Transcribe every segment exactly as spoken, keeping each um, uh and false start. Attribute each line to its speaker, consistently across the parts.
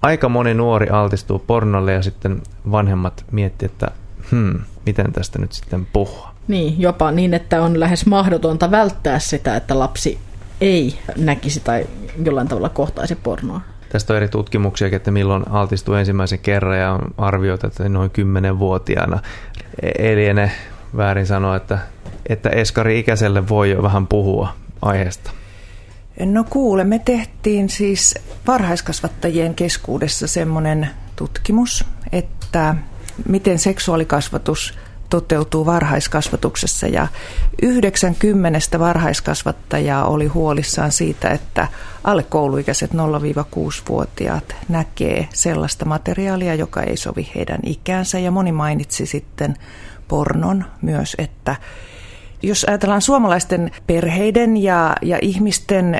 Speaker 1: aika moni nuori altistuu pornolle ja sitten vanhemmat miettii, että hmm, miten tästä nyt sitten puhua.
Speaker 2: Niin, jopa niin, että on lähes mahdotonta välttää sitä, että lapsi ei näkisi tai jollain tavalla kohtaisi pornoa.
Speaker 1: Tästä on eri tutkimuksia, että milloin altistuu ensimmäisen kerran ja on arvioita, että noin kymmenenvuotiaana. Ei liene väärin sanoa, että, että eskari-ikäiselle voi jo vähän puhua aiheesta.
Speaker 3: No kuule, me tehtiin siis varhaiskasvattajien keskuudessa semmoinen tutkimus, että miten seksuaalikasvatus toteutuu varhaiskasvatuksessa ja yhdeksänkymmentä varhaiskasvattajaa oli huolissaan siitä, että alle kouluikäiset nolla kuusi-vuotiaat näkee sellaista materiaalia, joka ei sovi heidän ikäänsä ja moni mainitsi sitten pornon myös, että jos ajatellaan suomalaisten perheiden ja, ja ihmisten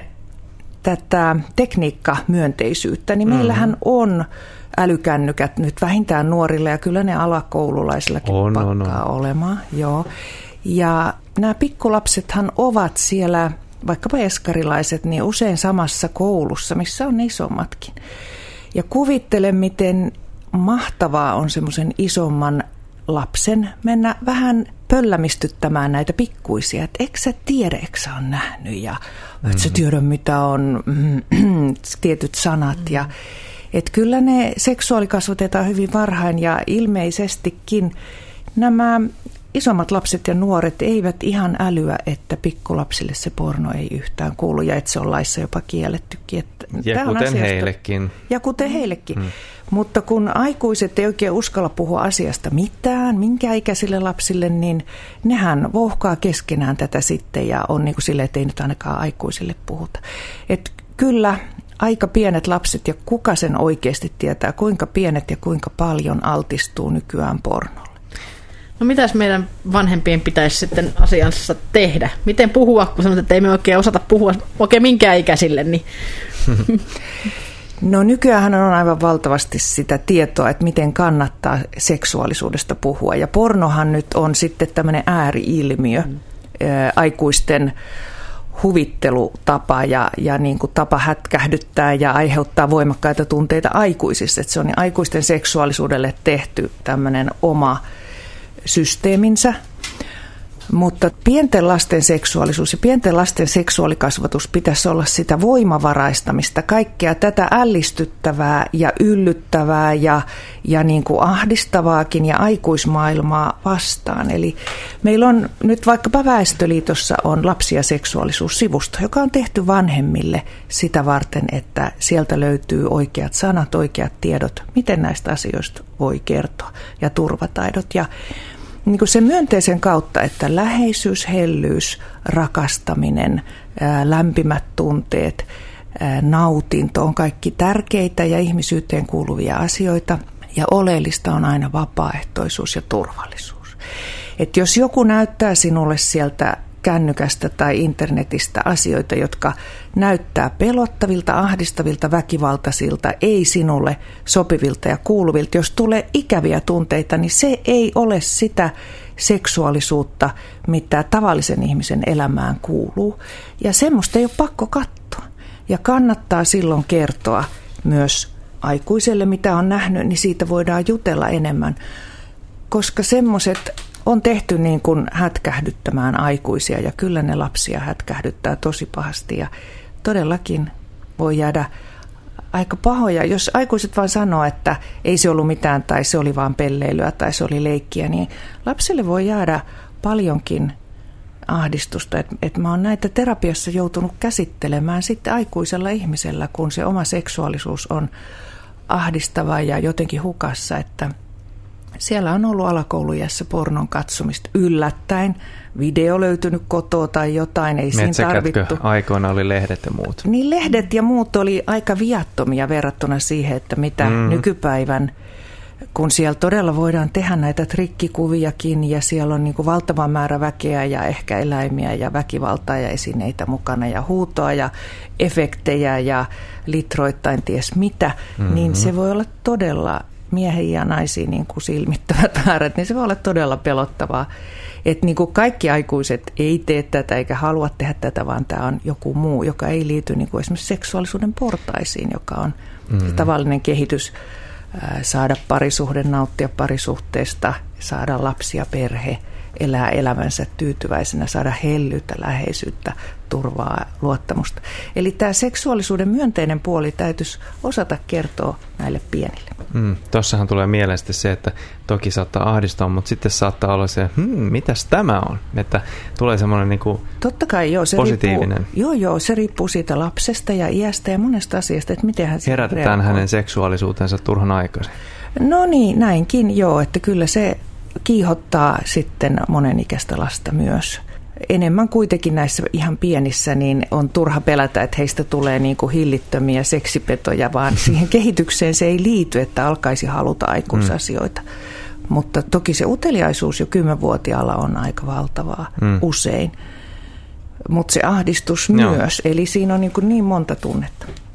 Speaker 3: tätä tekniikkamyönteisyyttä, niin meillähän mm-hmm. on älykännykät nyt vähintään nuorille ja kyllä ne alakoululaisillakin
Speaker 1: on,
Speaker 3: pakkaa
Speaker 1: on, on.
Speaker 3: olemaan. Joo. Ja nämä pikkulapsethan ovat siellä, vaikkapa eskarilaiset, niin usein samassa koulussa, missä on isommatkin. Ja kuvittele, miten mahtavaa on semmoisen isomman lapsen mennä vähän pöllämistyttämään näitä pikkuisia, että eikö sä tiedä, eikö sä on nähnyt ja mm-hmm. et sä tiedä, mitä on mm, tietyt sanat. Mm-hmm. Ja, että kyllä ne seksuaalikasvatetaan hyvin varhain ja ilmeisestikin nämä isommat lapset ja nuoret eivät ihan älyä, että pikkulapsille se porno ei yhtään kuulu ja että se on laissa jopa kiellettykin. Että
Speaker 1: ja kuten asiasta, heillekin.
Speaker 3: Ja kuten heillekin. Mm. Mutta kun aikuiset ei oikein uskalla puhua asiasta mitään, minkä ikäisille lapsille, niin nehän vouhkaa keskenään tätä sitten ja on niin kuin silleen, että ei nyt ainakaan aikuisille puhuta. Että kyllä aika pienet lapset ja kuka sen oikeasti tietää, kuinka pienet ja kuinka paljon altistuu nykyään pornolle.
Speaker 2: No mitäs meidän vanhempien pitäisi sitten asiansa tehdä? Miten puhua, kun sanot, että ei me oikein osata puhua oikein minkään ikäisille? Niin.
Speaker 3: No nykyään on aivan valtavasti sitä tietoa, että miten kannattaa seksuaalisuudesta puhua. Ja pornohan nyt on sitten tämmöinen ääri-ilmiö, mm. ää, aikuisten huvittelutapa ja, ja niin kuin tapa hätkähdyttää ja aiheuttaa voimakkaita tunteita aikuisissa. Että se on aikuisten seksuaalisuudelle tehty tämmöinen oma systeeminsä, mutta pienten lasten seksuaalisuus ja pienten lasten seksuaalikasvatus pitäisi olla sitä voimavaraistamista, kaikkea tätä ällistyttävää ja yllyttävää ja, ja niin kuin ahdistavaakin ja aikuismaailmaa vastaan. Eli meillä on nyt vaikkapa Väestöliitossa on lapsi- ja seksuaalisuussivusto, joka on tehty vanhemmille sitä varten, että sieltä löytyy oikeat sanat, oikeat tiedot, miten näistä asioista voi kertoa ja turvataidot ja niin kuin sen myönteisen kautta, että läheisyys, hellyys, rakastaminen, ää, lämpimät tunteet, ää, nautinto on kaikki tärkeitä ja ihmisyyteen kuuluvia asioita. Ja oleellista on aina vapaaehtoisuus ja turvallisuus. Et jos joku näyttää sinulle sieltä kännykästä tai internetistä asioita, jotka näyttää pelottavilta, ahdistavilta, väkivaltaisilta, ei sinulle sopivilta ja kuuluvilta. Jos tulee ikäviä tunteita, niin se ei ole sitä seksuaalisuutta, mitä tavallisen ihmisen elämään kuuluu. Ja semmoista ei ole pakko katsoa. Ja kannattaa silloin kertoa myös aikuiselle, mitä on nähnyt, niin siitä voidaan jutella enemmän. Koska semmoiset on tehty niin kuin hätkähdyttämään aikuisia ja kyllä ne lapsia hätkähdyttää tosi pahasti ja todellakin voi jäädä aika pahoja. Jos aikuiset vaan sanoo, että ei se ollut mitään tai se oli vaan pelleilyä tai se oli leikkiä, niin lapselle voi jäädä paljonkin ahdistusta. Et, et mä oon näitä terapiassa joutunut käsittelemään sitten aikuisella ihmisellä, kun se oma seksuaalisuus on ahdistava ja jotenkin hukassa, että siellä on ollut alakouluiässä pornon katsomista yllättäen. Video löytynyt kotoa tai jotain, ei siinä tarvittu.
Speaker 1: Aikoina oli lehdet ja muut.
Speaker 3: Niin lehdet ja muut oli aika viattomia verrattuna siihen, että mitä mm. nykypäivän, kun siellä todella voidaan tehdä näitä trikkikuviakin ja siellä on niin kuin valtava määrä väkeä ja ehkä eläimiä ja väkivaltaa ja esineitä mukana ja huutoa ja efektejä ja litroittain ties mitä, mm-hmm. niin se voi olla todella miehiin ja naisiin niin kuin silmittävät määrät, niin se voi olla todella pelottavaa. Että niin kuin kaikki aikuiset ei tee tätä eikä halua tehdä tätä, vaan tämä on joku muu, joka ei liity niin kuin esimerkiksi seksuaalisuuden portaisiin, joka on Mm. Tavallinen kehitys, saada parisuhde, nauttia parisuhteesta, saada lapsia, perhe, elää elämänsä tyytyväisenä, saada hellyyttä, läheisyyttä, turvaa, luottamusta. Eli tämä seksuaalisuuden myönteinen puoli täytyisi osata kertoa näille pienille.
Speaker 1: Mm, Tuossahan tulee mieleen se, että toki saattaa ahdistaa, mutta sitten saattaa olla se, hmm, mitäs tämä on? Että tulee semmoinen niinku
Speaker 3: Totta kai, joo, se
Speaker 1: positiivinen.
Speaker 3: Riippuu, joo, joo, se riippuu siitä lapsesta ja iästä ja monesta asiasta, että miten hän
Speaker 1: herätetään reagoi. Hänen seksuaalisuutensa turhan aikaisin.
Speaker 3: No niin, näinkin, joo, että kyllä se kiihottaa sitten monenikäistä lasta myös. Enemmän kuitenkin näissä ihan pienissä niin on turha pelätä, että heistä tulee niin kuin hillittömiä seksipetoja, vaan siihen kehitykseen se ei liity, että alkaisi haluta aikuisasioita. Mm. Mutta toki se uteliaisuus jo kymmenvuotiaalla on aika valtavaa mm. usein. Mutta se ahdistus Joo. myös, eli siinä on niin, kuin niin monta tunnetta.